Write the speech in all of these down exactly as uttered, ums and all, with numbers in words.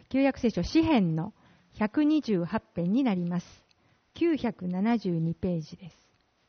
旧約聖書詩編のひゃくにじゅうはち編になります。きゅうひゃくななじゅうにページです。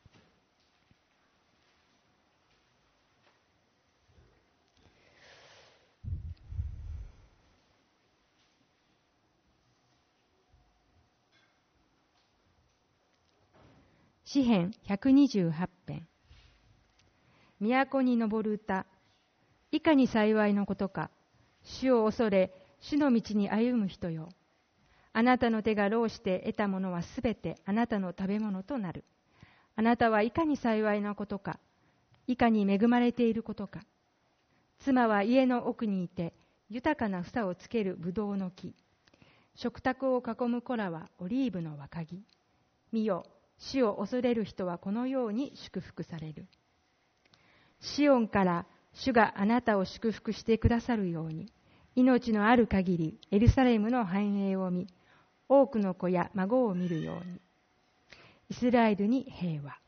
詩編ひゃくにじゅうはち編。都に登る歌。いかに幸いのことか。主を恐れ、主の道に歩む人よ。あなたの手が労して得たものはすべてあなたの食べ物となる。あなたはいかに幸いなことか。いかに恵まれていることか。妻は家の奥にいて、豊かな房をつけるぶどうの木。食卓を囲む子らはオリーブの若木。見よ、主を恐れる人はこのように祝福される。シオンから主があなたを祝福してくださるように、命のある繁りエルサレムの繁栄を見、多くの子や孫を見るように。イスラエルに平和。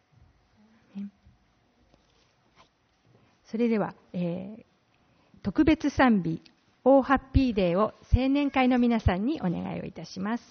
それでは、えー、特別賛美オーハッピーデーを青年会の皆さんにお願いをいたします。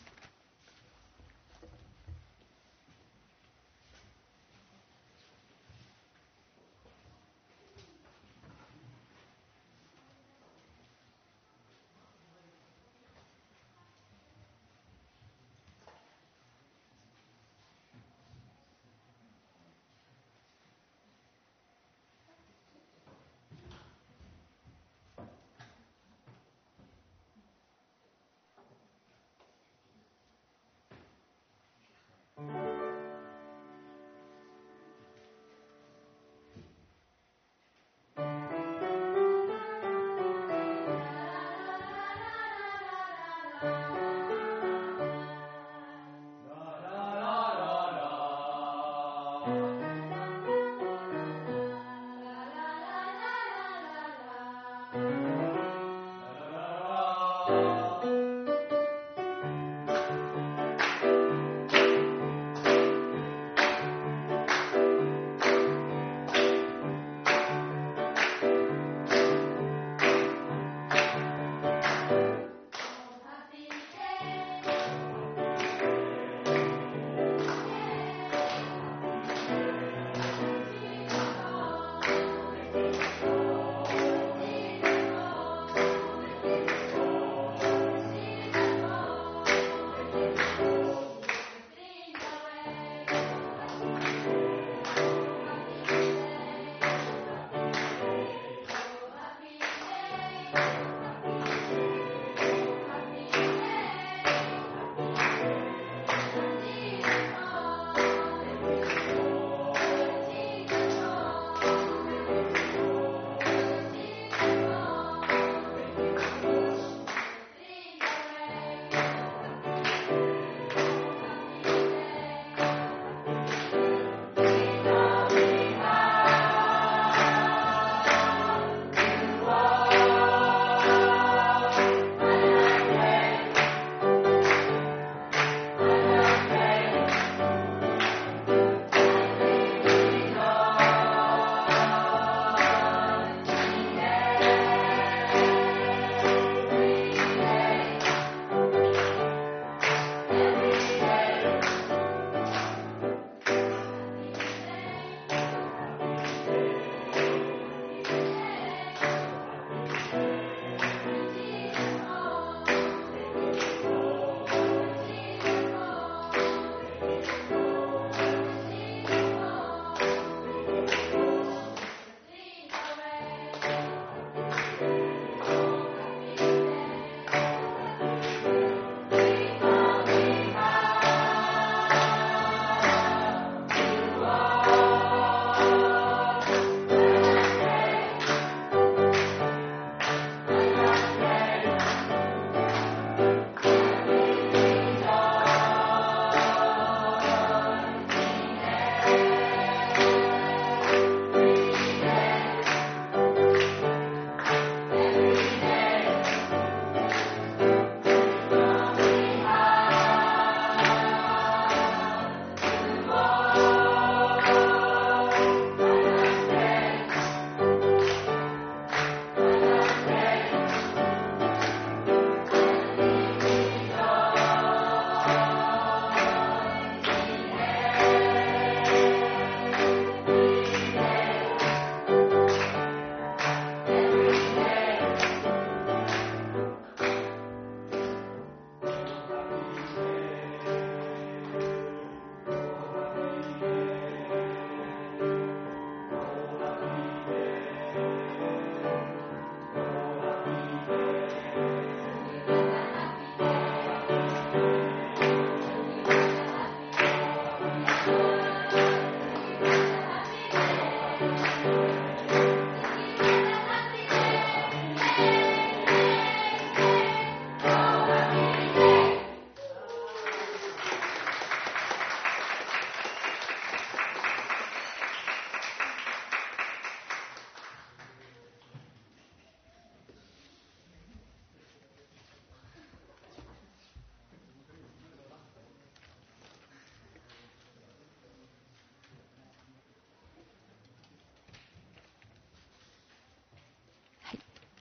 「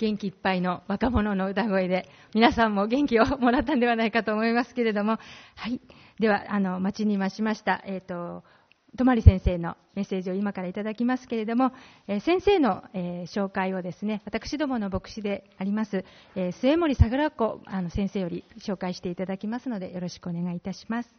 元気いっぱいの若者の歌声で皆さんも元気をもらったんではないかと思いますけれども、はい、ではあの待ちに待ちました、えーと泊先生のメッセージを今からいただきますけれども、えー、先生の、えー、紹介をですね、私どもの牧師であります、えー、末森桜子あの先生より紹介していただきますので、よろしくお願いいたします。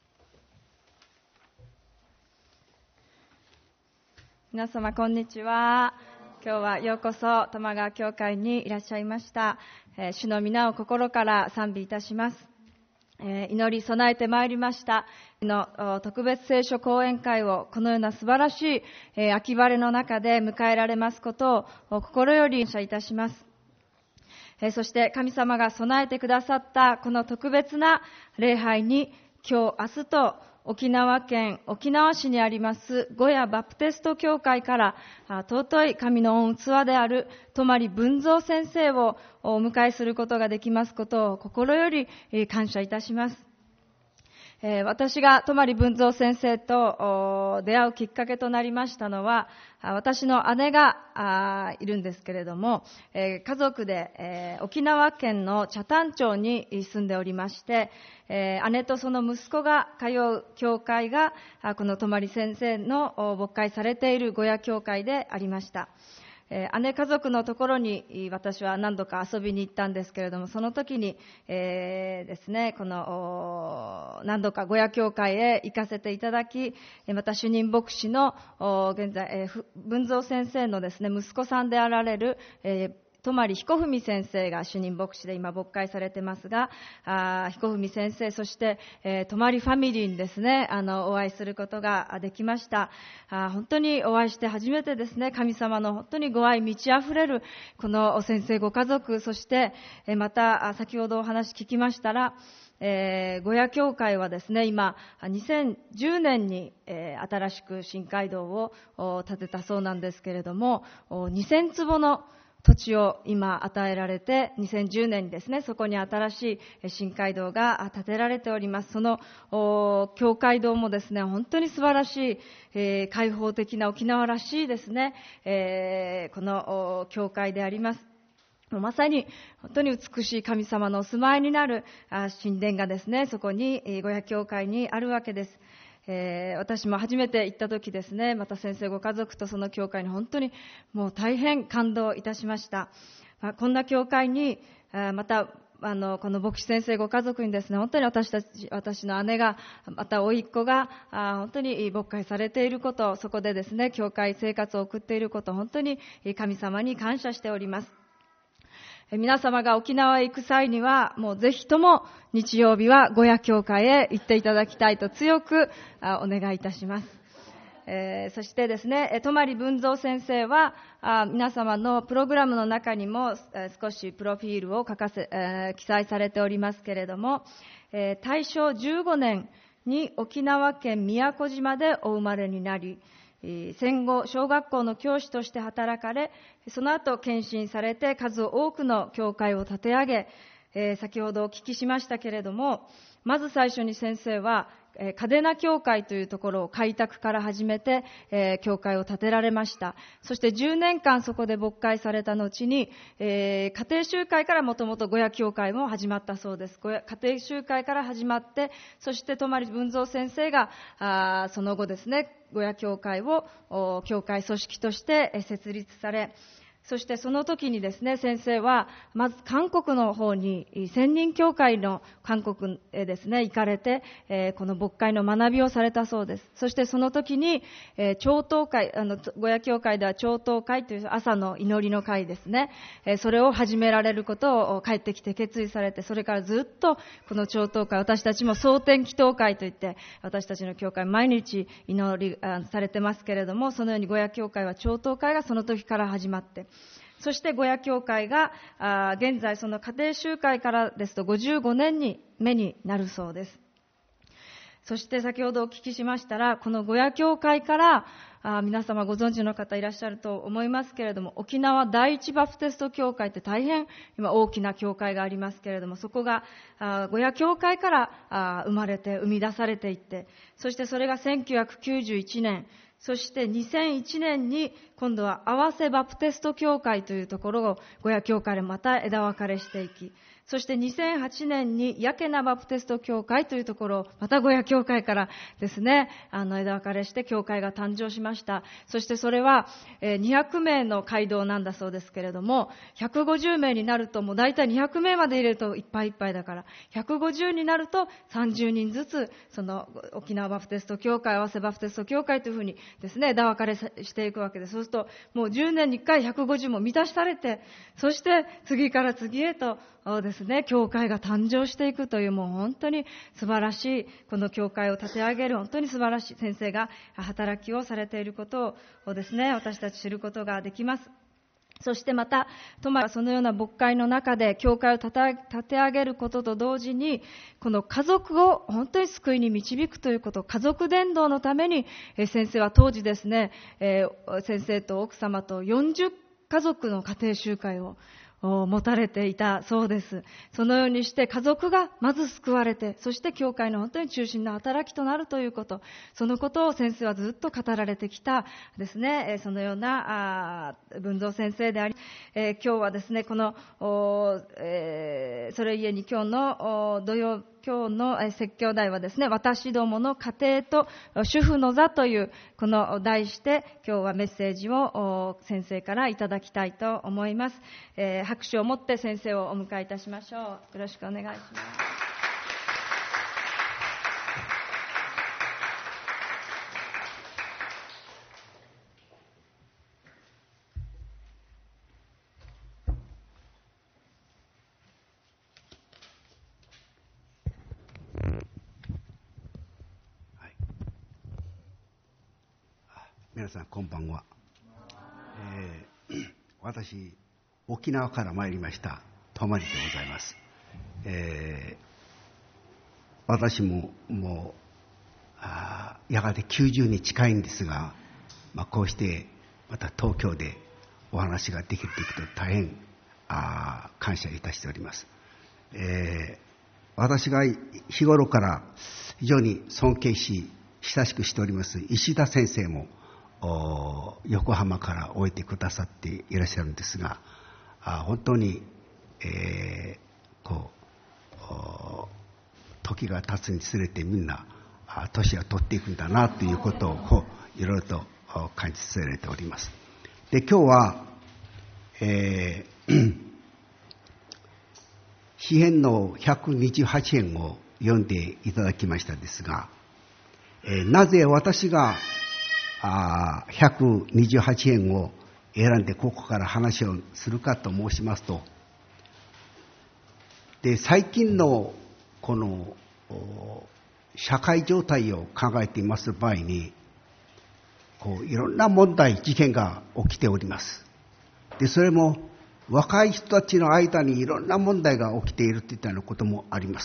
皆様こんにちは。今日はようこそ玉川教会にいらっしゃいました。えー、主の皆を心から賛美いたします。えー、祈り備えてまいりましたの特別聖書講演会をこのような素晴らしい、えー、秋晴れの中で迎えられますことを心より感謝いたします。えー、そして神様が備えてくださったこの特別な礼拝に、今日明日と沖縄県沖縄市にありますゴヤバプテスト教会から尊い神の御器である泊文蔵先生をお迎えすることができますことを心より感謝いたします。えー、私が泊文蔵先生と出会うきっかけとなりましたのは、私の姉がいるんですけれども、えー、家族で、えー、沖縄県の北谷町に住んでおりまして、えー、姉とその息子が通う教会がこの泊先生の牧会されているゴヤ教会でありました。えー、姉家族のところに私は何度か遊びに行ったんですけれども、その時に、えー、ですね、この何度かゴヤ教会へ行かせていただき、また主任牧師の現在、えー、文蔵先生のですね息子さんであられる、えー泊彦文先生が主任牧師で今牧会されてますが、あ彦文先生、そして、えー、泊ファミリーにですね、あのお会いすることができました。あ本当にお会いして初めてですね、神様の本当にご愛満ち溢れるこの先生ご家族、そして、えー、また先ほどお話聞きましたら、えー、ゴヤ教会はですね、今にせんじゅうねんに、えー、新しく新街道を建てたそうなんですけれども、にせんつぼの土地を今与えられて、にせんじゅうねんにですね、そこに新しい新街道が建てられております。その教会堂もですね、本当に素晴らしい、えー、開放的な沖縄らしいですね、えー、この教会であります。まさに本当に美しい神様のお住まいになる神殿がですね、そこにゴヤ教会にあるわけです。えー、私も初めて行った時ですね、また先生ご家族とその教会に本当にもう大変感動いたしました。まあ、こんな教会にまたあのこの牧師先生ご家族にですね、本当に私たち私の姉がまた甥っ子があ本当に牧会されていること、そこでですね教会生活を送っていること、本当に神様に感謝しております。皆様が沖縄へ行く際には、もうぜひとも日曜日はゴヤ教会へ行っていただきたいと強くお願いいたします。えー、そしてですね、泊文蔵先生はあ皆様のプログラムの中にも、えー、少しプロフィールを書かせ、えー、記載されておりますけれども、えー、大正じゅうごねんに沖縄県宮古島でお生まれになり、戦後小学校の教師として働かれ、その後献身されて数多くの教会を立て上げ、えー、先ほどお聞きしましたけれども、まず最初に先生は嘉手納教会というところを開拓から始めて、えー、教会を建てられました。そしてじゅうねんかんそこで牧会された後に、えー、家庭集会からもともとゴヤ教会も始まったそうです。家庭集会から始まって、そして泊文蔵先生があその後ですね、ゴヤ教会を教会組織として設立され、そしてその時にですね、先生はまず韓国の方に専任教会の韓国へですね行かれて、えー、この牧会の学びをされたそうです。そしてその時に、えー、朝祷会、あのゴヤ教会では朝祷会という朝の祈りの会ですね、えー、それを始められることを帰ってきて決意されて、それからずっとこの朝祷会、私たちも蒼天祈祷会といって私たちの教会毎日祈りされてますけれども、そのようにゴヤ教会は朝祷会がその時から始まって、そしてゴヤ教会があ現在その家庭集会からですとごじゅうごねんに目になるそうです。そして先ほどお聞きしましたら、このゴヤ教会からあ皆様ご存知の方いらっしゃると思いますけれども、沖縄第一バプテスト教会って大変今大きな教会がありますけれども、そこがあゴヤ教会からあ生まれて生み出されていって、そしてそれがせんきゅうひゃくきゅうじゅういちねんそしてにせんいちねんに今度は合わせバプテスト教会というところをゴヤ教会でまた枝分かれしていき、そしてにせんはちねんにヤケナバプテスト教会というところをまたゴヤ教会からですね、あの枝分かれして教会が誕生しました。そしてそれはにひゃくめいの街道なんだそうですけれども、ひゃくごじゅうめいになるともう大体にひゃくめいまで入れるといっぱいいっぱいだから、ひゃくごじゅうになるとさんじゅうにんずつ、その沖縄バプテスト教会、合わせバプテスト教会というふうにですね、枝分かれしていくわけです。そうするともうじゅうねんにいっかいひゃくごじゅうも満たされて、そして次から次へとですね、教会が誕生していくという、もう本当に素晴らしい、この教会を立て上げる本当に素晴らしい先生が働きをされていることをですね、私たち知ることができます。そしてまたトマがそのような牧会の中で教会を立て上げることと同時に、この家族を本当に救いに導くということ、家族伝道のために先生は当時ですね、先生と奥様とよんじゅっかぞくの家庭集会を持たれていたそうです。そのようにして家族がまず救われて、そして教会の本当に中心の働きとなるということ、そのことを先生はずっと語られてきたですね、そのような文蔵先生であり、えー、今日はですね、この、えー、それゆえに今日の土曜今日の説教題はですね、私どもの家庭と主婦の座というこの題して今日はメッセージを先生からいただきたいと思います。えー、拍手を持って先生をお迎えいたしましょう。よろしくお願いします。 皆さんこんばんは。えー、私沖縄から参りました泊でございます。えー、私ももうあやがてきゅうじゅうに近いんですが、まあ、こうしてまた東京でお話ができるということを大変あ感謝いたしております。えー、私が日頃から非常に尊敬し親しくしております石田先生も横浜から終えてくださっていらっしゃるんですが、あ本当に、えー、こう時が経つにつれてみんな年を取っていくんだなということをいろいろと感じさせられております。で今日は、えー、詩編のひゃくにじゅうはちえんを読んでいただきましたですが、えー、なぜ私があひゃくにじゅうはちえんを選んでここから話をするかと申しますと、で最近のこの社会状態を考えています場合に、こういろんな問題事件が起きております。でそれも若い人たちの間にいろんな問題が起きているといったようなこともあります。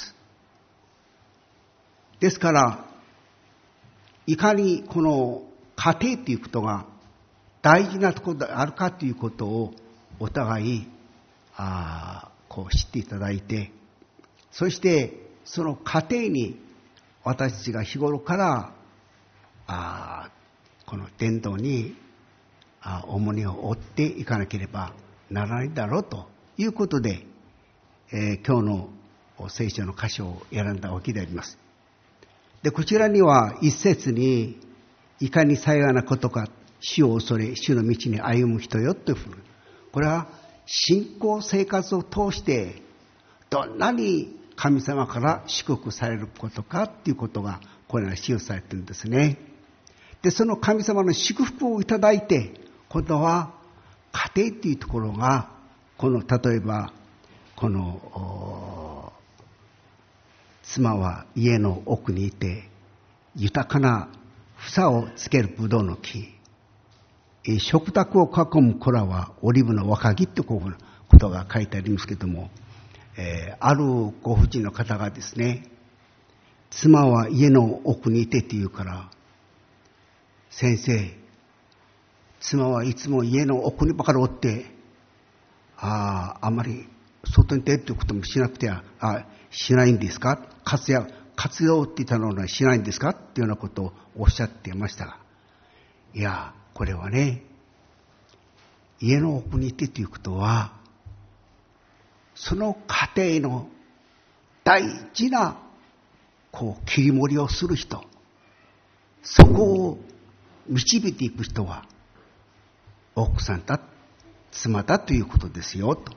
ですからいかにこの家庭ということが大事なところであるかということをお互いあこう知っていただいて、そしてその家庭に私たちが日頃からあこの伝道にあ重荷を負っていかなければならないだろうということで、えー、今日の聖書の箇所を選んだわけであります。でこちらには一節にいかに幸いなことか、主を恐れ主の道に歩む人よというふうに、これは信仰生活を通してどんなに神様から祝福されることかということがこれは記されているんですね。でその神様の祝福をいただいて、今度は家庭というところがこの例えばこの妻は家の奥にいて豊かな房をつけるブドウの木、食卓を囲む子らはオリーブの若木ということが書いてありますけれども、えー、あるご婦人の方がですね、妻は家の奥にいてって言うから、先生、妻はいつも家の奥にばかりおって、ああ、あまり外に出るということもしなくてはあしないんですか、活躍活動って言ったのはしないんですかっていうようなことをおっしゃっていましたが、 いや、これはね、家の奥にいてということは、その家庭の大事なこう切り盛りをする人、そこを導いていく人は奥さんだ、妻だということですよと。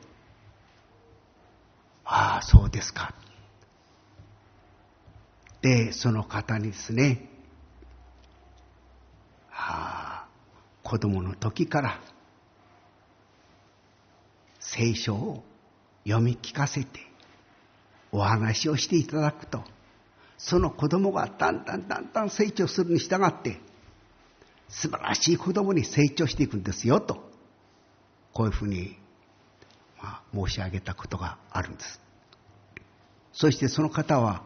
ああ、そうですか。で、その方にですね、ああ、子供の時から聖書を読み聞かせてお話をしていただくと、その子供がだんだんだんだん成長するに従って素晴らしい子供に成長していくんですよと、こういうふうに、まあ、申し上げたことがあるんです。そしてその方は、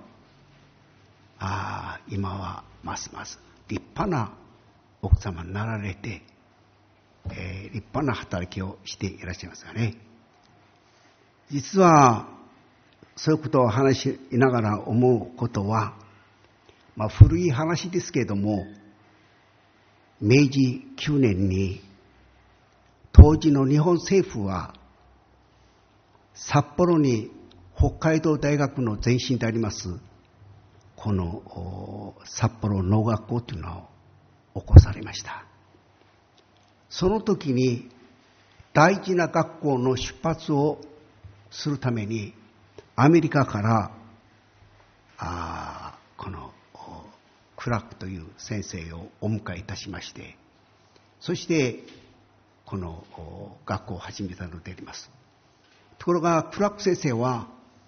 ああ、今はますます立派な奥様になられて、えー、立派な働きをしていらっしゃいますがね。実はそういうことを話しながら思うことは、まあ、古い話ですけれども、めいじきゅうねんに当時の日本政府は札幌に北海道大学の前身でありますこの札幌農学校というのを起こされました。その時に大事な学校の出発をするためにアメリカからあこのクラックという先生をお迎えいたしまして、そしてこの学校を始めたのであります。ところがクラック先生は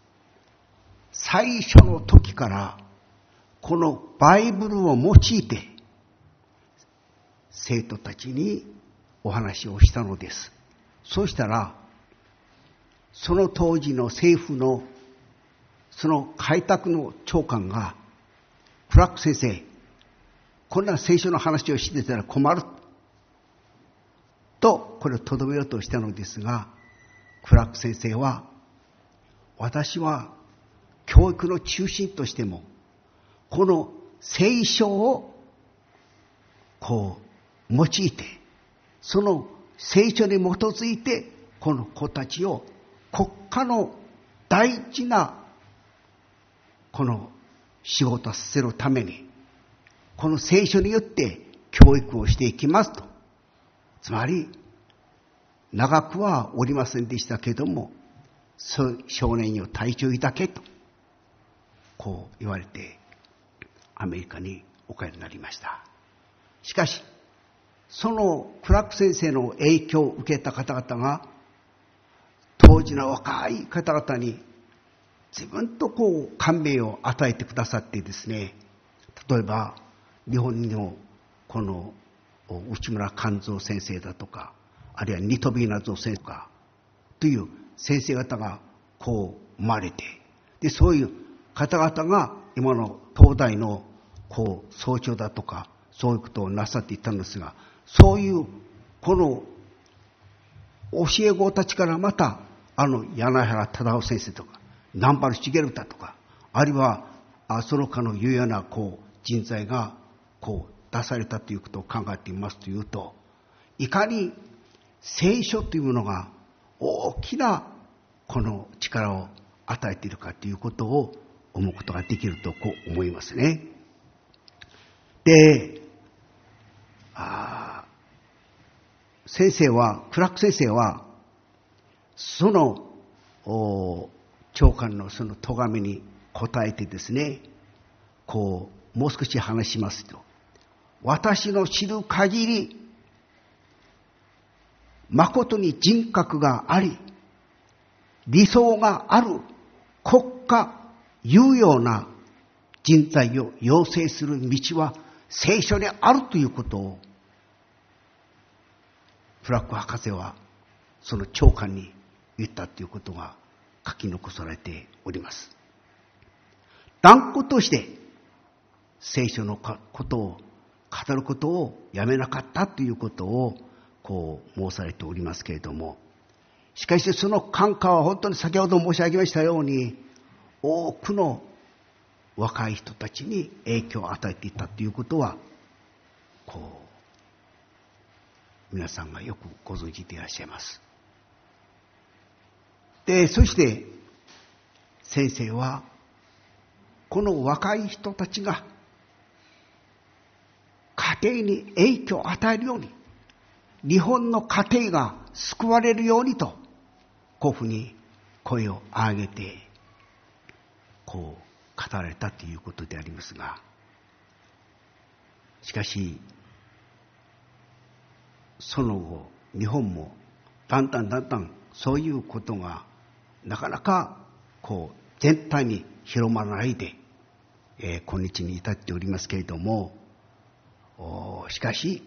最初の時からこのバイブルを用いて生徒たちにお話をしたのです。そうしたらその当時の政府のその開拓の長官が、クラック先生、こんな聖書の話をしてたら困るとこれをとどめようとしたのですが、クラック先生は、私は教育の中心としてもこの聖書をこう用いて、その聖書に基づいてこの子たちを国家の大事なこの仕事をさせるためにこの聖書によって教育をしていきますと。つまり長くはおりませんでしたけれども、少年よ体調いたけとこう言われてアメリカにお帰りになりました。しかしそのクラック先生の影響を受けた方々が当時の若い方々に自分とこう感銘を与えてくださってですね、例えば日本のこの内村勘三先生だとか、あるいはニトビナゾ先生とかという先生方がこう生まれて、でそういう方々が今の東大のこう総長だとかそういうことをなさっていったんですが、そういうこの教え子たちからまたあの柳原忠夫先生とか南原茂太とか、あるいはその他の有用なこう人材がこう出されたということを考えてみますというと、いかに聖書というものが大きなこの力を与えているかということを思うことができるとこう思いますね。で、あ先生はクラック先生はその長官のその咎めに答えてですね、こうもう少し話しますと、私の知る限り誠に人格があり理想がある国家有用な人材を養成する道は聖書にあるということをフラッグ博士はその長官に言ったということが書き残されております。断固として聖書のことを語ることをやめなかったということをこう申されておりますけれども、しかしその感化は本当に先ほど申し上げましたように多くの若い人たちに影響を与えていったということはこう皆さんがよくご存知でいらっしゃいます。で、そして先生はこの若い人たちが家庭に影響を与えるように、日本の家庭が救われるようにと、こういうふうに声を上げてこう語られたということでありますが、しかしその後日本もだんだんだんだんそういうことがなかなかこう全体に広まらないで、えー、今日に至っておりますけれども、しかし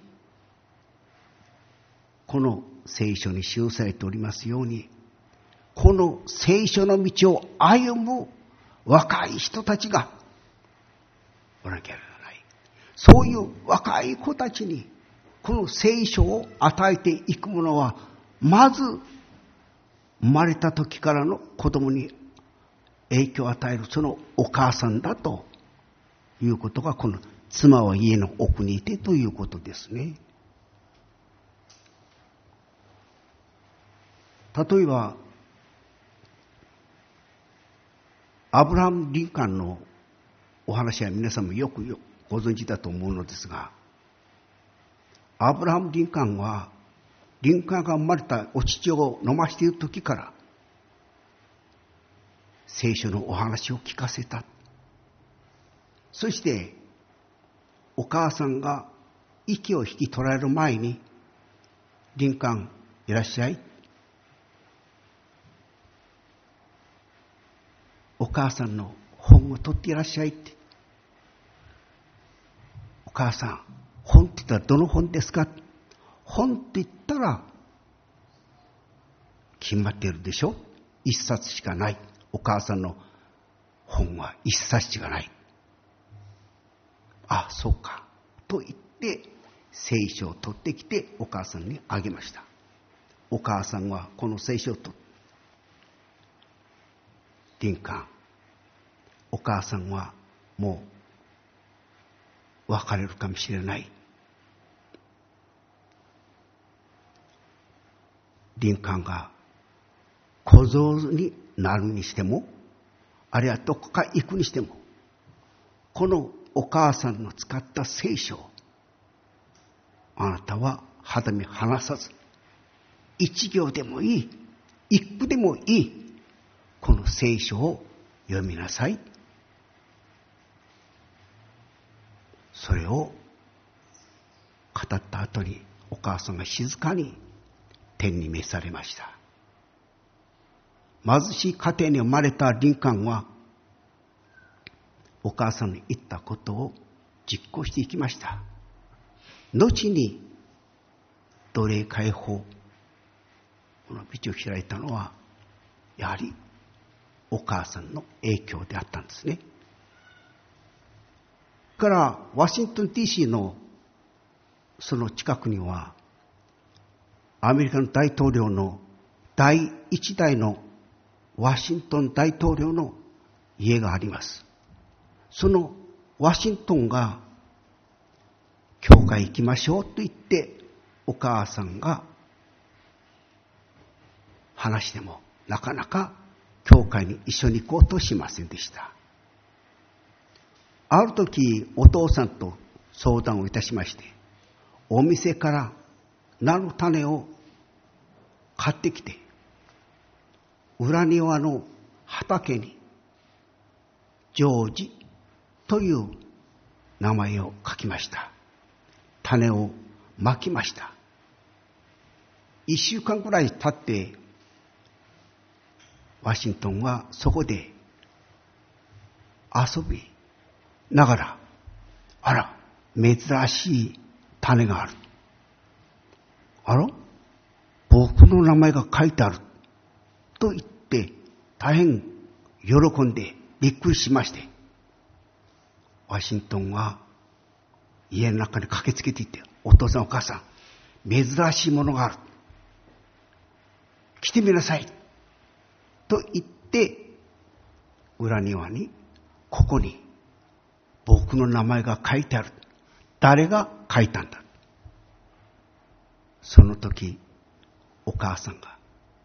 この聖書に記されておりますように、この聖書の道を歩む若い人たちがおなきゃならない。そういう若い子たちにこの聖書を与えていくものは、まず生まれた時からの子供に影響を与えるそのお母さんだということが、この妻は家の奥にいてということですね。例えばアブラハム・リンカーンのお話は皆さんもよくご存知だと思うのですが、アブラハム・リンカーンはリンカーンが生まれたお乳を飲ましている時から聖書のお話を聞かせた。そしてお母さんが息を引き取られる前に、リンカーンいらっしゃい、お母さんの本を取っていらっしゃいって。お母さん、本って言ったらどの本ですか？本って言ったら決まっているでしょ。一冊しかない。お母さんの本は一冊しかない。あ、そうかと言って聖書を取ってきてお母さんにあげました。お母さんはこの聖書を取って、リンカーン、お母さんはもう別れるかもしれない。リンカーンが小僧になるにしても、あるいはどこか行くにしても、このお母さんの使った聖書をあなたは肌身離さず、一行でもいい、一句でもいい、この聖書を読みなさい。それを語った後にお母さんが静かに天に召されました。貧しい家庭に生まれたリンカーンはお母さんの言ったことを実行していきました。後に奴隷解放この道を開いたのはやはりお母さんの影響であったんですね。からワシントン ディーシー のその近くにはアメリカの大統領の第一代のワシントン大統領の家があります。そのワシントンが教会行きましょうと言ってお母さんが話してもなかなか教会に一緒に行こうとしませんでした。ある時お父さんと相談をいたしまして、お店から菜の種を買ってきて裏庭の畑にジョージという名前を書きました。種をまきました。一週間くらい経ってワシントンはそこで遊びながら、あら珍しい種がある、あら僕の名前が書いてあると言って大変喜んでびっくりしまして、ワシントンは家の中に駆けつけていって、お父さんお母さん珍しいものがある、来てみなさいと言って裏庭にここに僕の名前が書いてある、誰が書いたんだ、 その時お母さんが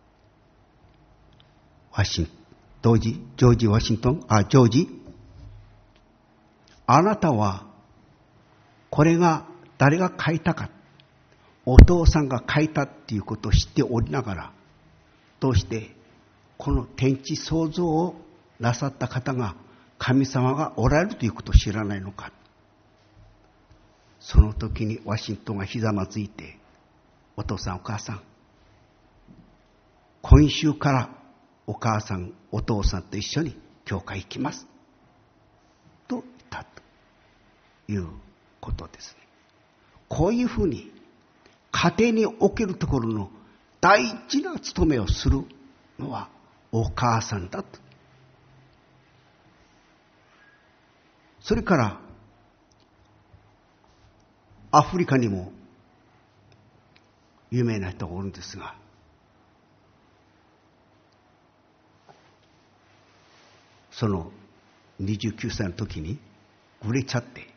ワシントンジジョージ・ワシントンあジョージあなたはこれが誰が書いたかお父さんが書いたっていうことを知っておりながらどうしてこの天地創造をなさった方が神様がおられるということを知らないのか。その時にワシントンがひざまずいて、お父さんお母さん、今週からお母さんお父さんと一緒に教会行きますと言ったということですね。こういうふうに家庭におけるところの大事な務めをするのはお母さんだと。それからアフリカにも有名な人がおるんですが、そのにじゅうきゅうさいの時に売れちゃって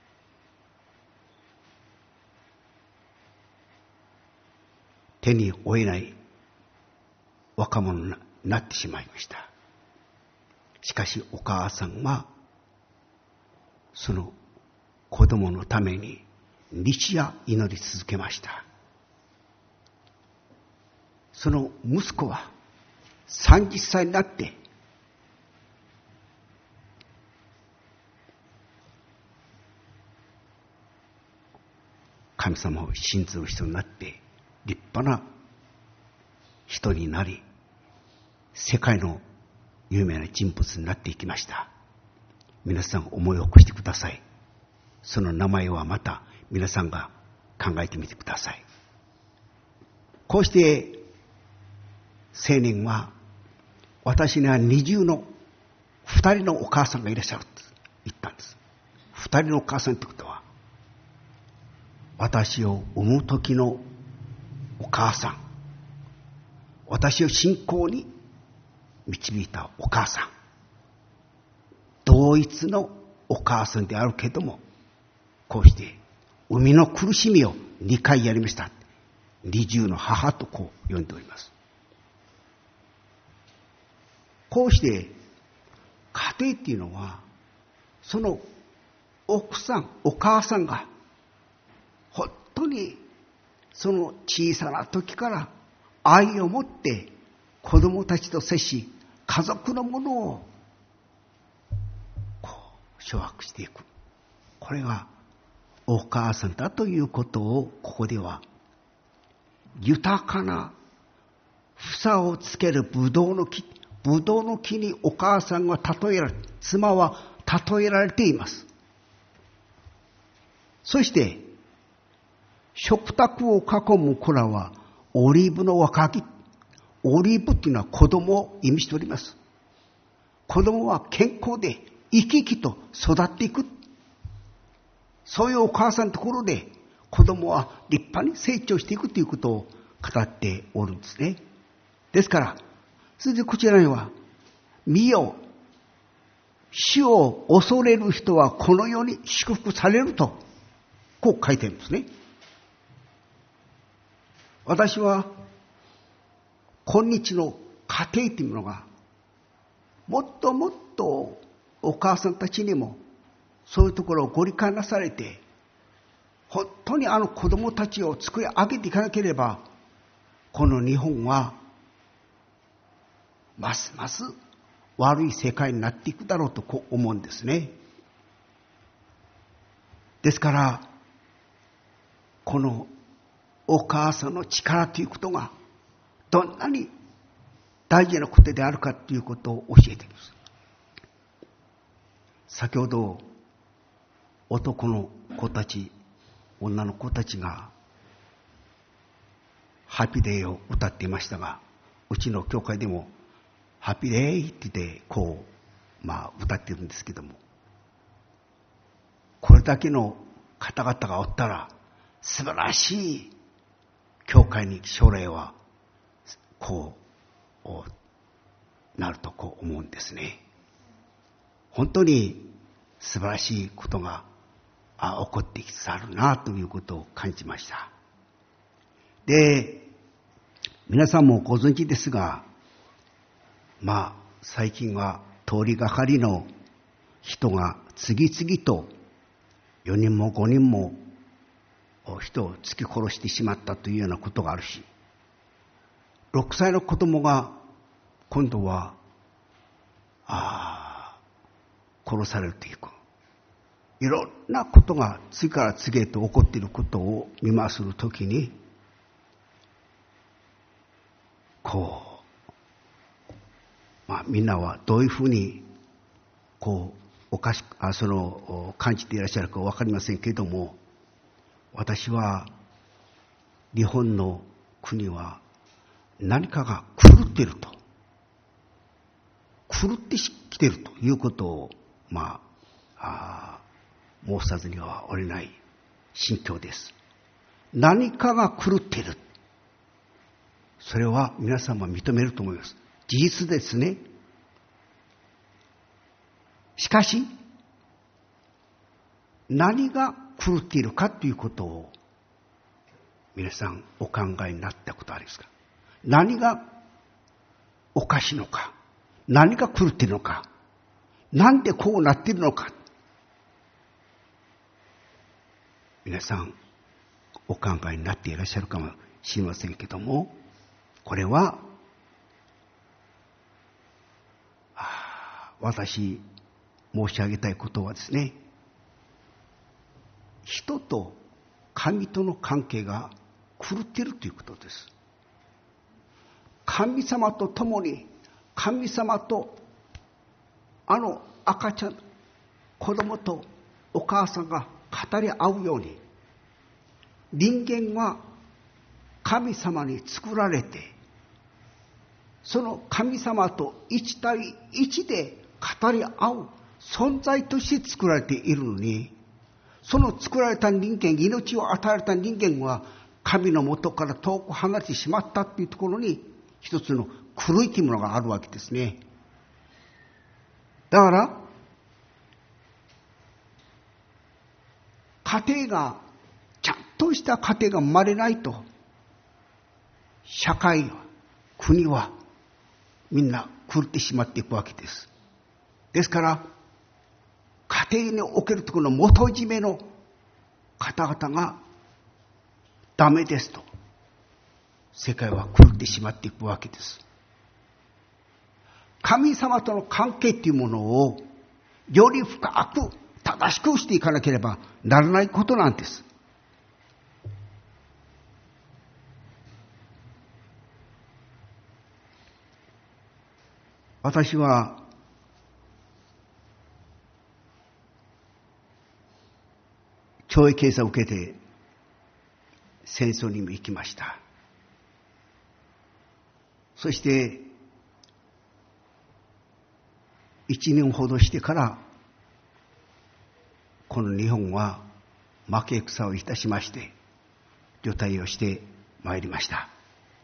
手に負えない若者になってしまいました。しかしお母さんはその子供のために日夜祈り続けました。その息子はさんじゅっさいになって神様を信ずる人になって立派な人になり、世界の有名な人物になっていきました。皆さん思い起こしてください。その名前はまた皆さんが考えてみてください。こうして青年は、私には二重の二人のお母さんがいらっしゃると言ったんです。二人のお母さんってことは、私を産む時のお母さん、私を信仰に導いたお母さん、同一のお母さんであるけども、こうして生みの苦しみをにかいやりました。二重の母とこう呼んでおります。こうして家庭っていうのは、その奥さんお母さんが本当にその小さな時から愛を持って子供たちと接し、家族のものをこう掌握していく。これがお母さんだということを、ここでは豊かな房をつけるブドウの木、ブドウの木にお母さんが例えられ、妻は例えられています。そして食卓を囲む子らはオリーブの若木。オリーブというのは子供を意味しております。子供は健康で生き生きと育っていく。そういうお母さんのところで子供は立派に成長していくということを語っておるんですね。ですから、それでこちらには、見よ、死を恐れる人はこの世に祝福されると、こう書いてるんですね。私は今日の家庭というのが、もっともっとお母さんたちにもそういうところをご理解なされて、本当にあの子供たちを作り上げていかなければ、この日本はますます悪い世界になっていくだろうとこう思うんですね。ですからこのお母さんの力ということがどんなに大事なことであるかということを教えています。先ほど男の子たち、女の子たちがハッピーデーを歌っていましたが、うちの教会でもハッピーデーって言ってこう、まあ、歌ってるんですけども、これだけの方々がおったら素晴らしい教会に将来はこうなるとこう思うんですね。本当に素晴らしいことがあ起こってきつつあるなということを感じました。 で、皆さんもご存知ですが、まあ最近は通りがかりの人が次々とよにんもごにんも人を突き殺してしまったというようなことがあるし、ろくさいの子供が今度はあ殺されるというか、いろんなことが次から次へと起こっていることを見まするときに、こう、まあ、みんなはどういうふうにこうおかしくあその感じていらっしゃるかわかりませんけれども、私は日本の国は何かが狂っていると、狂ってきているということを、まあ、あ申さずにはおれない心境です。何かが狂っている。それは皆様認めると思います。事実ですね。しかし、何が狂っているかということを皆さんお考えになったことありますか？何がおかしいのか、何が狂っているのか、なんでこうなっているのか、皆さんお考えになっていらっしゃるかもしれませんけども、これは私申し上げたいことはですね、人と神との関係が狂っているということです。神様と共に、神様とあの赤ちゃん、子供とお母さんが語り合うように、人間は神様に作られて、その神様と一対一で語り合う存在として作られているのに、その作られた人間、命を与えられた人間は神の元から遠く離れてしまったというところに一つの狂いというものがあるわけですね。だから家庭がちゃんとした家庭が生まれないと、社会は国はみんな狂ってしまっていくわけです。ですから家庭におけるところの元締めの方々がダメですと、世界は狂ってしまっていくわけです。神様との関係というものをより深く正しくしていかなければならないことなんです。私は教育検査を受けて戦争にも行きました。そして一年ほどしてからこの日本は負け戦をいたしまして除隊をしてまいりました。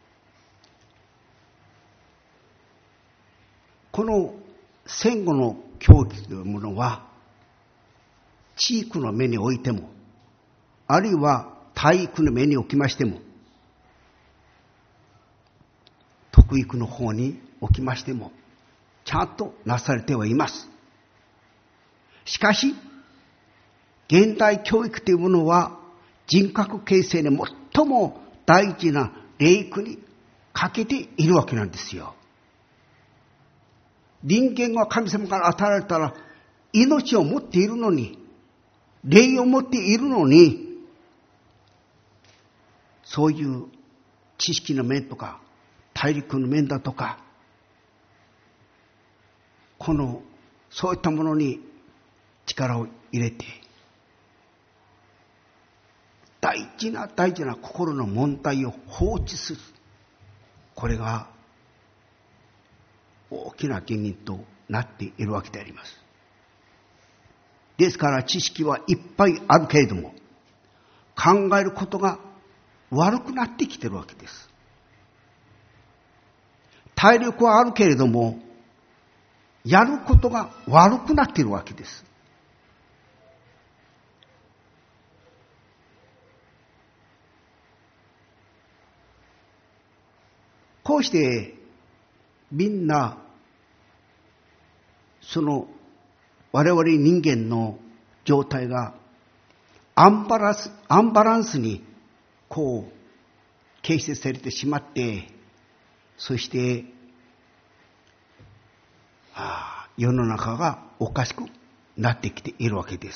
この戦後の教育というものは地域の目においても、あるいは体育の目におきましても、徳育の方におきましてもちゃんとなされてはいます。しかし現代教育というものは人格形成に最も大事な礼育に欠けているわけなんですよ。人間が神様から与えられたら命を持っているのに、霊を持っているのに、そういう知識の面とか体力の面だとか、このそういったものに力を入れて、大事な大事な心の問題を放置する、これが大きな原因となっているわけであります。ですから知識はいっぱいあるけれども、考えることが悪くなってきているわけです。体力はあるけれども、やることが悪くなっているわけです。 こうしてみんなその我々人間の状態がアンバランス、アンバランスにこう形成されてしまって、そしてあ世の中がおかしくなってきているわけです。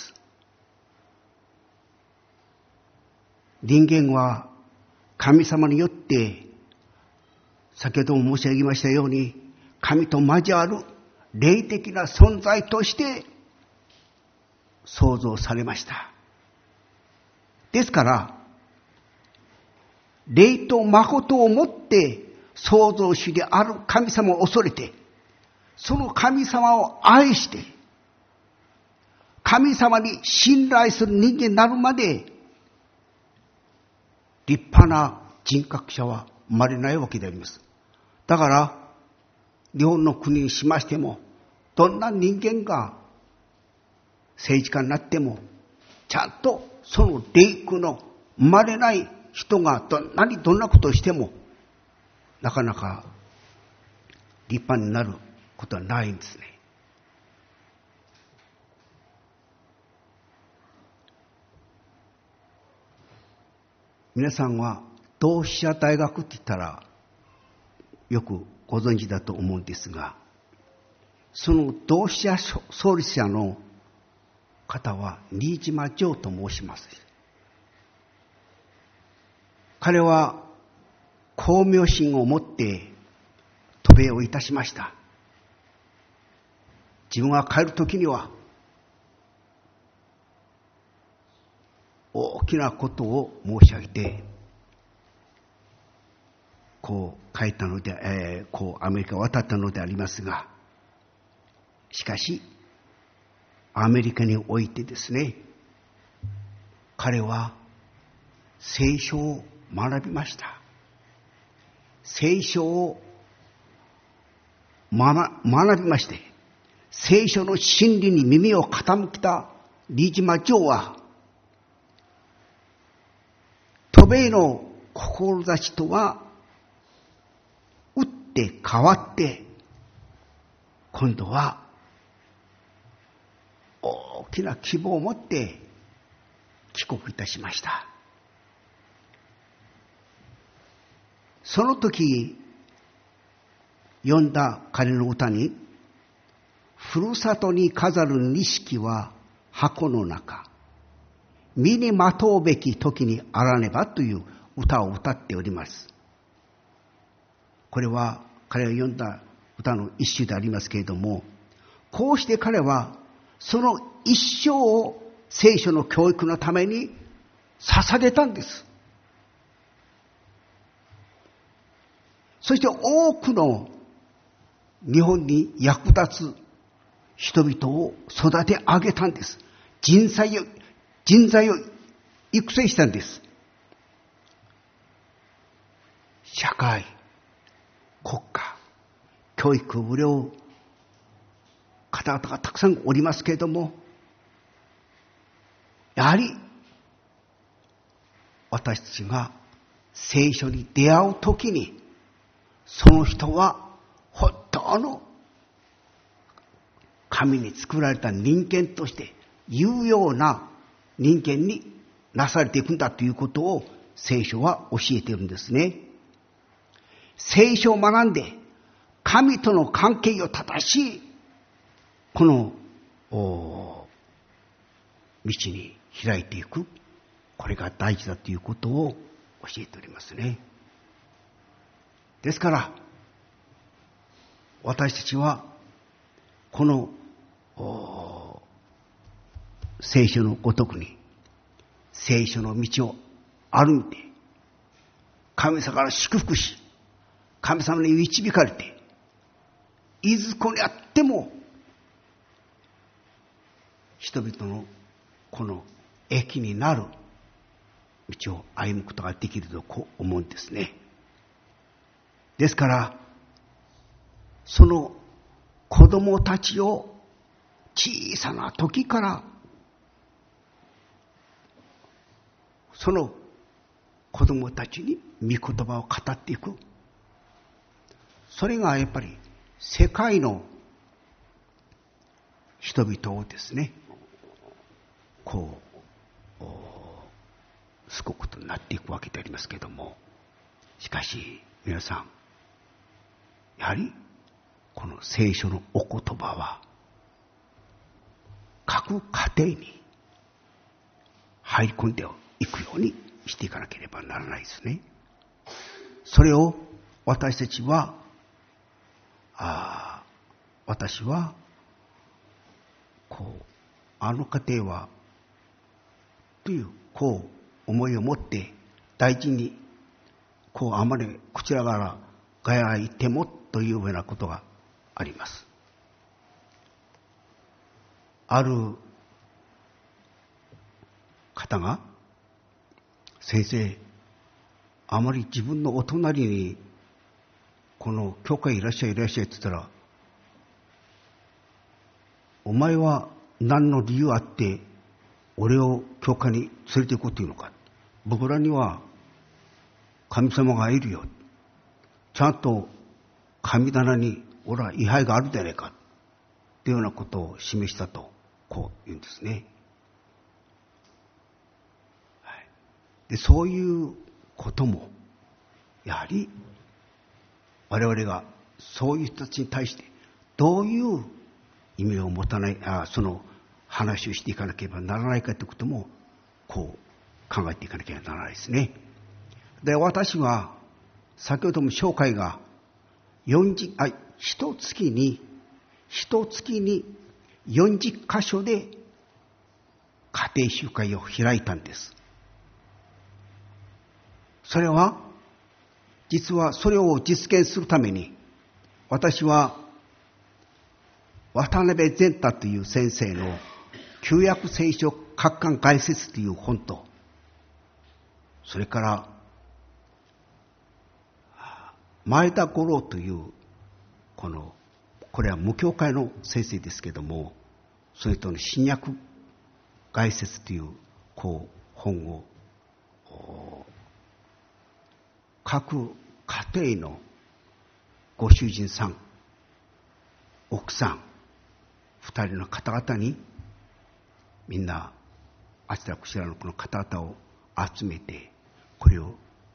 人間は神様によって先ほども申し上げましたように神と交わる霊的な存在として創造されました。ですから霊と誠をもって創造主である神様を恐れて、その神様を愛して神様に信頼する人間になるまで立派な人格者は生まれないわけであります。だから日本の国にしましても、どんな人間が政治家になってもちゃんとその霊空の生まれない人がどんなにどんなことをしてもなかなか立派になることはないんですね。皆さんは同志社大学って言ったらよくご存知だと思うんですが、その同志社創立者の方は新島丈と申します。彼は光明心を持って渡米をいたしました。自分が帰るときには大きなことを申し上げてこう帰ったので、えー、こうアメリカを渡ったのでありますが、しかしアメリカにおいてですね、彼は聖書を学びました。聖書を学びまして、聖書の真理に耳を傾けた新島丈は、渡米の志とは打って変わって、今度は大きな希望を持って帰国いたしました。その時読んだ彼の歌に、ふるさとに飾る錦は箱の中、身にまとうべき時にあらねばという歌を歌っております。これは彼が読んだ歌の一首でありますけれども、こうして彼はその一生を聖書の教育のために捧げたんです。そして多くの日本に役立つ人々を育て上げたんです。人材を、人材を育成したんです。社会、国家、教育無料方々がたくさんおりますけれども、やはり私たちが聖書に出会うときに、その人は本当の神に作られた人間として有用な人間になされていくんだということを聖書は教えているんですね。聖書を学んで神との関係を正しいこの道に開いていく、これが大事だということを教えておりますね。ですから私たちはこの聖書のごとくに聖書の道を歩んで神様から祝福し、神様に導かれて、いずこにあっても人々のこの益になる道を歩むことができるとこう思うんですね。ですからその子供たちを小さな時からその子供たちに御言葉を語っていく、 それがやっぱり世界の人々をですね、こう救うことになっていくわけでありますけれども、しかし皆さん、やはりこの聖書のお言葉は各家庭に入り込んでいくようにしていかなければならないですね。それを私たちはあ私はこうあの家庭はというこう思いを持って大事にこうあまりこちらからガヤいてもというようなことがあります。ある方が、先生、あまり自分のお隣にこの教会いらっしゃいいらっしゃいって言ったら、お前は何の理由あって俺を教会に連れて行こうというのか。僕らには神様がいるよ。ちゃんと神棚に俺は位牌があるじゃないかというようなことを示したとこう言うんですね。はい、でそういうこともやはり我々がそういう人たちに対してどういう意味を持たない、あその話をしていかなければならないかということもこう考えていかなければならないですね。で、私は先ほども紹介がよんじゅうあ一月に一月によんじゅっかしょで家庭集会を開いたんです。それは実はそれを実現するために私は渡辺善太という先生の旧約聖書各巻解説という本と、それから前田五郎というこのこれは無教会の先生ですけども、それとの新約解説というこう本を各家庭のご主人さん、奥さん二人の方々にみんなあちらこちらのこの方々を集めて、これを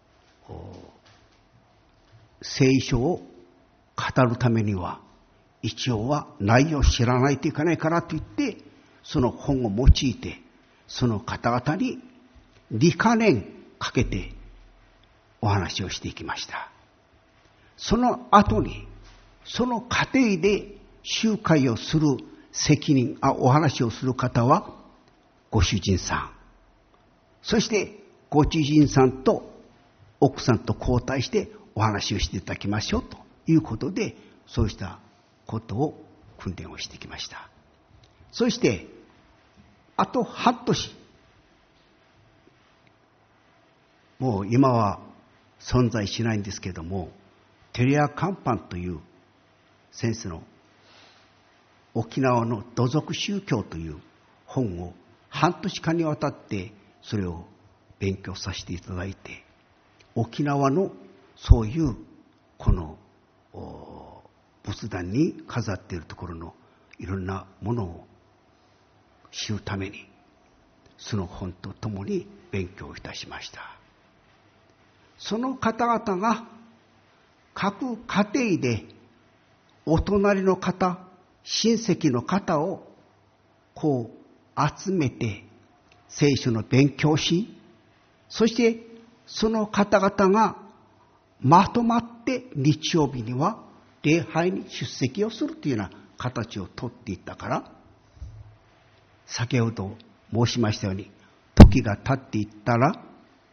聖書を語るためには一応は内容を知らないといけないからといって、その本を用いてその方々に理科年かけてお話をしていきました。その後にその過程で集会をする責任あお話をする方はご主人さん、そしてご主人さんと奥さんと交代してお話をしていただきましょうということで、そうしたことを訓練をしてきました。そしてあと半年、もう今は存在しないんですけれども、テレア・カンパンという先生の沖縄の土俗宗教という本を半年間にわたってそれを勉強させていただいて、沖縄のそういうこの仏壇に飾っているところのいろんなものを知るためにその本とともに勉強いたしました。その方々が各家庭でお隣の方、親戚の方をこう集めて聖書の勉強し、そしてその方々がまとまって日曜日には礼拝に出席をするというような形をとっていったから、先ほど申しましたように時が経っていったら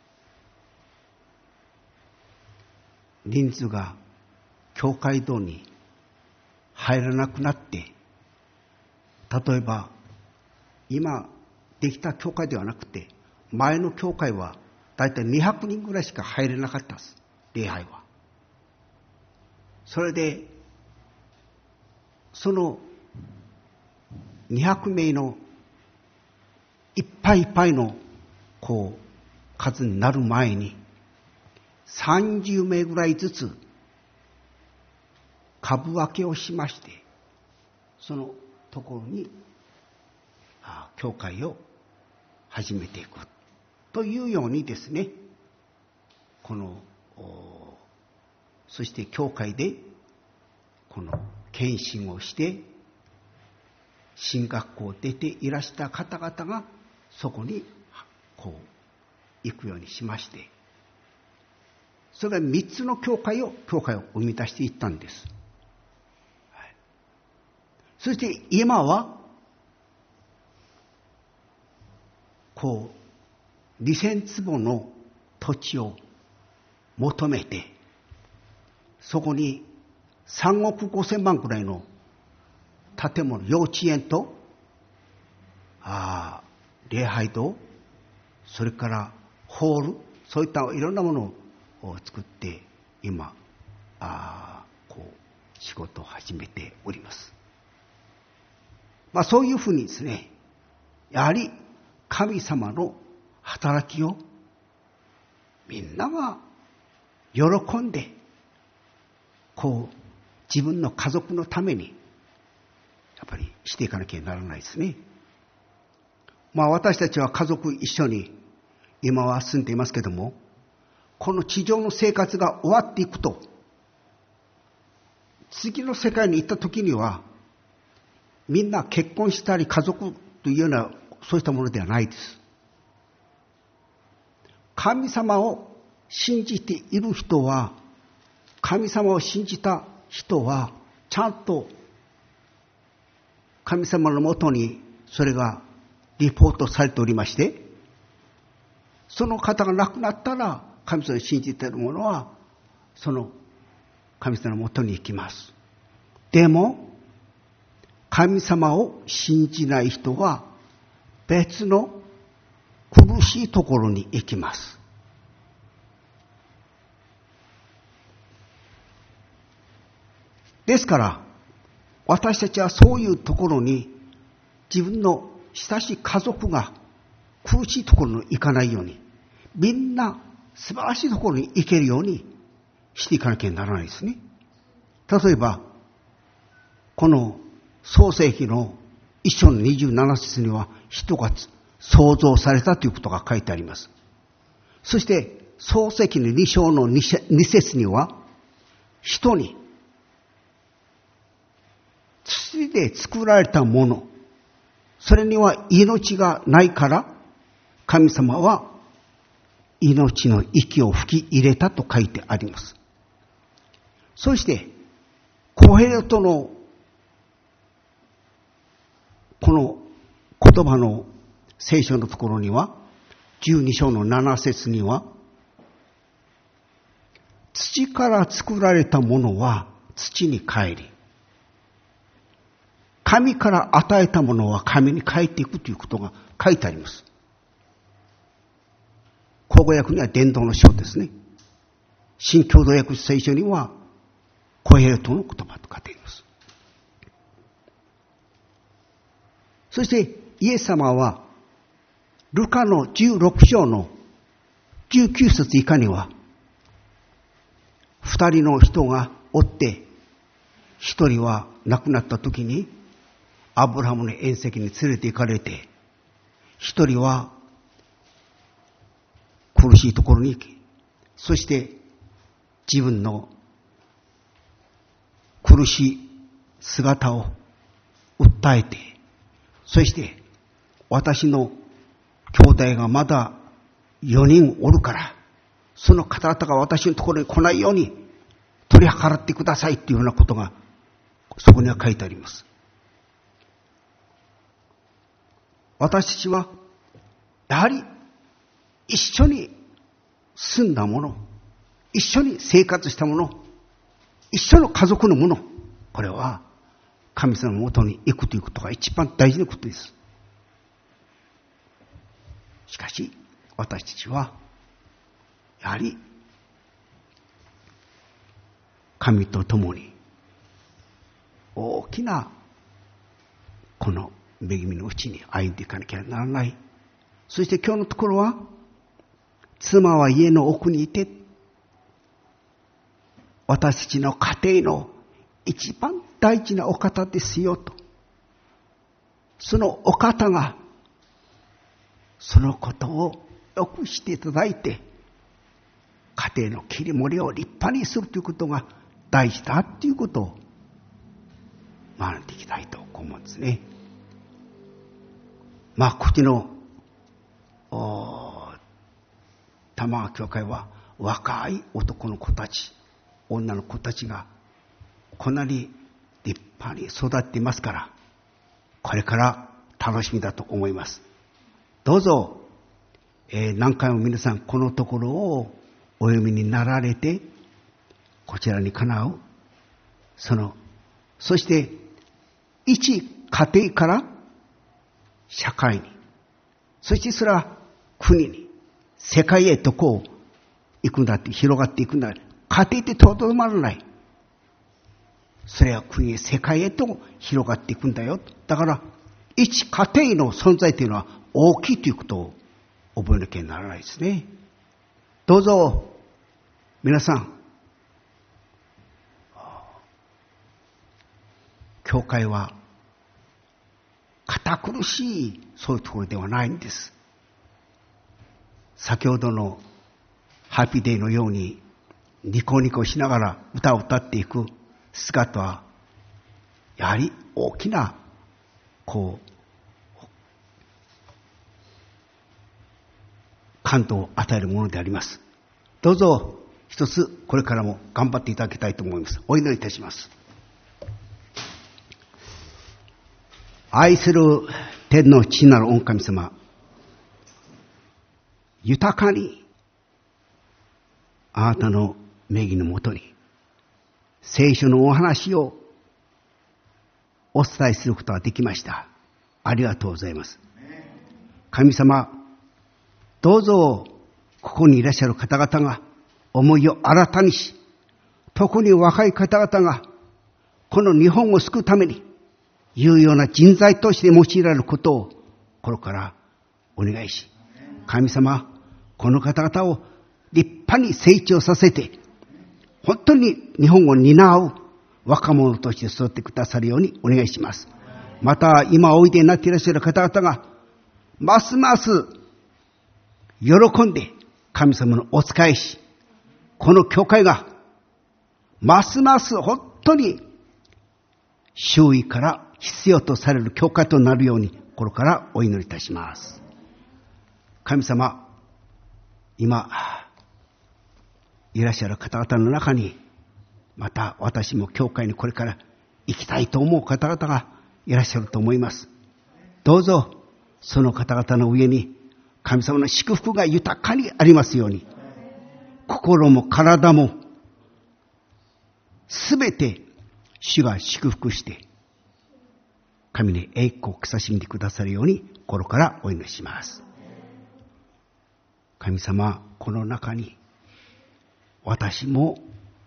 人数が教会堂に入らなくなって、例えば今できた教会ではなくて前の教会はだいたいにひゃくにんぐらいしか入れなかったです、礼拝は。それでそのにひゃくめいのいっぱいいっぱいのこう数になる前にさんじゅうめいぐらいずつ株分けをしまして、そのところに教会を始めていくというようにですね、このそして教会でこの献身をして神学校を出ていらした方々がそこにこう行くようにしまして、それが三つの教会を教会を生み出していったんです。はい、そして今はこうにせんつぼの土地を求めて、そこにさんおくごせんまんくらいの建物、幼稚園とあ礼拝堂、それからホール、そういったいろんなものを作って今あこう仕事を始めております。まあそういうふうにですね、やはり神様の働きをみんなが喜んでこう自分の家族のためにやっぱりしていかなきゃならないですね。まあ私たちは家族一緒に今は住んでいますけども、この地上の生活が終わっていくと、次の世界に行った時にはみんな結婚したり家族というようなそういったものではないです。神様を信じている人は、神様を信じた人はちゃんと神様のもとにそれがリポートされておりまして、その方が亡くなったら神様を信じている者はその神様のもとに行きます。でも神様を信じない人は別の苦しいところに行きます。ですから私たちはそういうところに自分の親しい家族が苦しいところに行かないように、みんな素晴らしいところに行けるようにしていかなきゃならないですね。例えばこの創世記の一章のにじゅうなな節には人が創造されたということが書いてあります。そして創世記のに章のに節には人に土で作られたもの、それには命がないから神様は命の息を吹き入れたと書いてあります。そしてコヘレトのこの言葉の聖書のところにはじゅうに章のなな節には、土から作られたものは土に帰り、神から与えたものは神に帰っていくということが書いてあります。口語訳には伝道の書ですね。新共同訳聖書にはコヘレトの言葉と書いてあります。そしてイエス様はルカのじゅうろく章のじゅうきゅう節以下には、二人の人がおって、一人は亡くなった時にアブラハムの縁石に連れて行かれて、一人は苦しいところに行き、そして自分の苦しい姿を訴えて、そして私の兄弟がまだよにんおるから、その方々が私のところに来ないように取り計らってくださいというようなことがそこには書いてあります。私たちはやはり一緒に住んだもの、一緒に生活したもの、一緒の家族のもの、これは神様のもとに行くということが一番大事なことです。しかし私たちはやはり神と共に大きなこの恵みのうちに歩んでいかなきゃならない。そして今日のところは、妻は家の奥にいて私たちの家庭の一番大事なお方ですよと。そのお方が、そのことをよくしていただいて、家庭の切り盛りを立派にするということが大事だということを学んでいきたいと思うんですね。まあ、こっちの玉川教会は若い男の子たち、女の子たちがこんなに立派に育っていますから、これから楽しみだと思います。どうぞ、えー、何回も皆さんこのところをお読みになられて、こちらにかなう、その、そして、一家庭から社会に、そしてそれは国に、世界へとこう行くんだって、広がっていくんだ。家庭ってとどまらない。それは国へ、世界へと広がっていくんだよ。だから、一家庭の存在というのは大きいということを覚えなきゃならないですね。どうぞ、皆さん、教会は堅苦しいそういうところではないんです。先ほどのハッピーデーのようにニコニコしながら歌を歌っていく姿は、やはり大きなこう感動を与えるものであります。どうぞ一つこれからも頑張っていただきたいと思います。お祈りいたします。愛する天の父なる御神様、豊かにあなたの名義のもとに聖書のお話をお伝えすることができました。ありがとうございます。神様、どうぞここにいらっしゃる方々が思いを新たにし、特に若い方々がこの日本を救うために有用な人材として用いられることをこれからお願いし、神様、この方々を立派に成長させて、本当に日本を担う若者として育ってくださるようにお願いします。また今おいでになっていらっしゃる方々がますます喜んで神様のお仕えし、この教会がますます本当に周囲から必要とされる教会となるようにこれからお祈りいたします。神様、今いらっしゃる方々の中に、また私も教会にこれから行きたいと思う方々がいらっしゃると思います。どうぞその方々の上に神様の祝福が豊かにありますように、心も体もすべて主が祝福して神に栄光を親しんでくださるように心からお祈りします。神様、この中に私も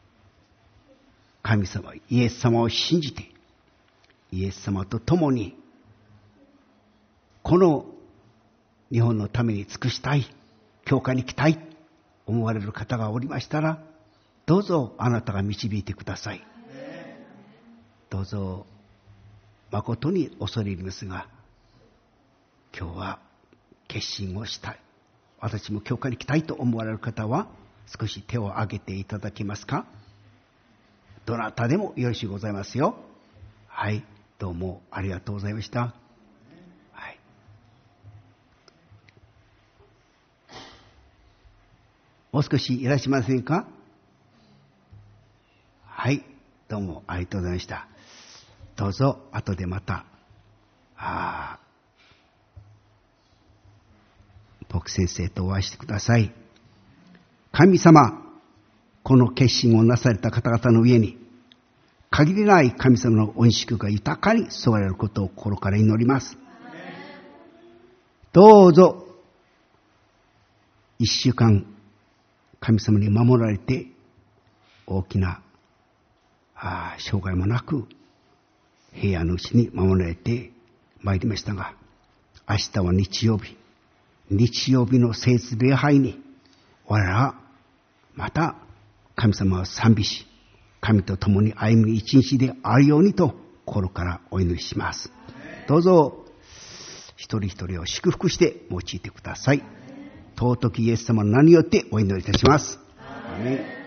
神様、イエス様を信じてイエス様と共にこの日本のために尽くしたい、教会に来たい思われる方がおりましたら、どうぞあなたが導いてください。どうぞ誠に恐れ入りますが、今日は決心をしたい、私も教会に来たいと思われる方は少し手を挙げていただけますか。どなたでもよろしゅうございますよ。はい、どうもありがとうございました。はい、もう少しいらっしゃいませんか。はい、どうもありがとうございました。どうぞ後でまたあ僕先生とお会いしてください。神様、この決心をなされた方々の上に限りない神様の恩祝が豊かに注がれることを心から祈ります。どうぞ一週間神様に守られて、大きなあ障害もなく平安のうちに守られてまいりましたが、明日は日曜日、日曜日の聖日礼拝に我らはまた神様を賛美し神と共に歩む一日であるようにと心からお祈りします。どうぞ一人一人を祝福して用いてください。尊きイエス様の名によってお祈りいたします。アーメン。